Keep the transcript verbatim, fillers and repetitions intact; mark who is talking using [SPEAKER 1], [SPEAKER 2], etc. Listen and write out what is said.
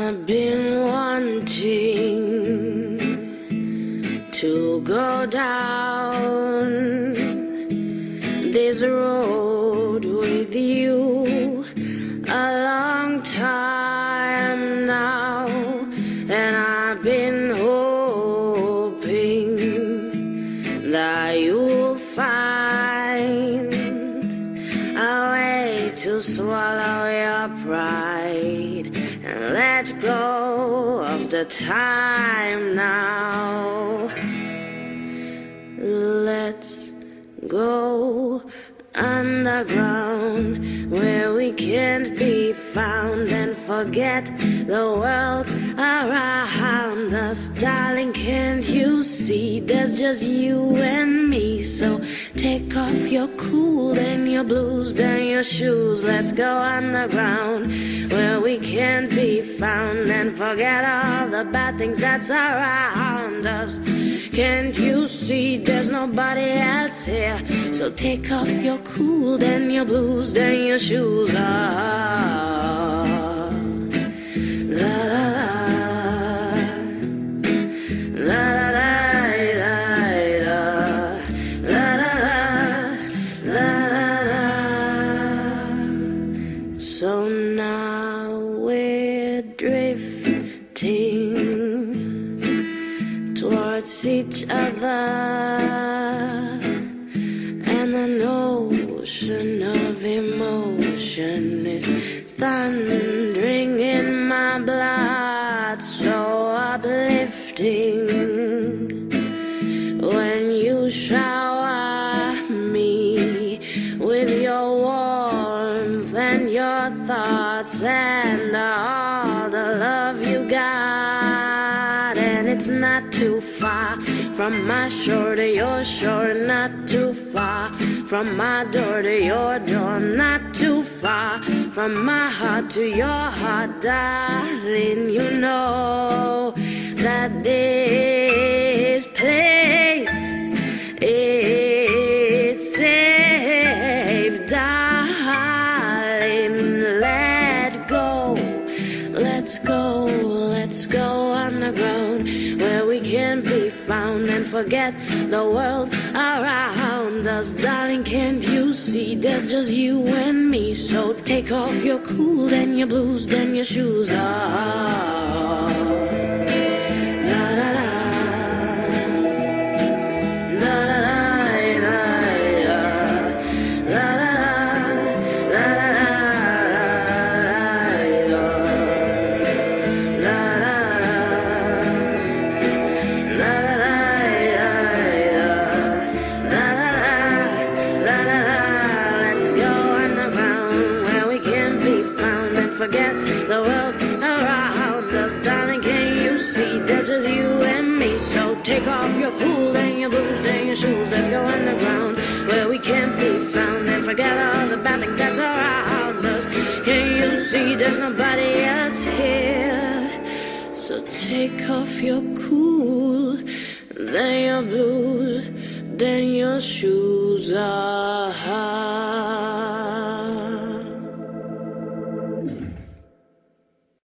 [SPEAKER 1] I've been wanting to go down this road with you a long time now, and I've been hoping that you'll find a way to swallow your pride and let go of the time now. Let's go underground where we can't be found and forget the world around us. Darling, can't you see there's just you and me? So take off your cool and your blues and your shoes. Let's go underground where we can't be found and forget all the bad things that's around us. Can't you see there's nobody else here? So take off your cool and your blues and your shoes. Ah, la la la, la la la, la la la, la la. So now we're drifting towards each other, and an ocean of emotion is thundering in my blood, so uplifting when you shower me with your warmth and your thoughts and all the love you got. And it's not too far from my shore to your shore, not too far from my door to your door, not too far from my heart to your heart, darling. You know that this place is safe, darling. Let go, let's go, let's go underground where we can't be found and forget the world around us. Darling, can't you see there's just you and me? So take off your cool and your blues and your shoes. Ah, la la la, la la la, la la la, la la forget the world around us. Darling, can you see there's just you and me? So take off your cool and your blues and your shoes. Let's go underground where we can't be found and forget all the bad things that's around us. Can you see there's nobody else here? So take off your cool, then your blues, then your shoes. Ah.